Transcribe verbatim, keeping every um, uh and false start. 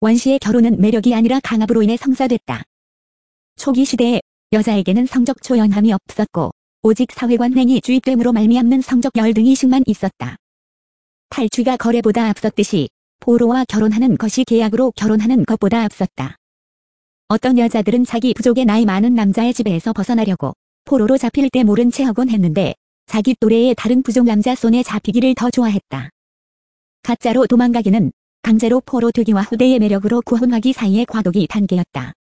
원씨의 결혼은 매력이 아니라 강압으로 인해 성사됐다. 초기 시대에 여자에게는 성적 초연함이 없었고 오직 사회관 행위 주입됨으로 말미암는 성적 열등의식만 있었다. 탈취가 거래보다 앞섰듯이 포로와 결혼하는 것이 계약으로 결혼하는 것보다 앞섰다. 어떤 여자들은 자기 부족의 나이 많은 남자의 지배에서 벗어나려고 포로로 잡힐 때 모른 채 하곤 했는데 자기 또래의 다른 부족 남자 손에 잡히기를 더 좋아했다. 가짜로 도망가기는 강제로 포로 되기와 후대의 매력으로 구혼하기 사이의 과도기 단계였다.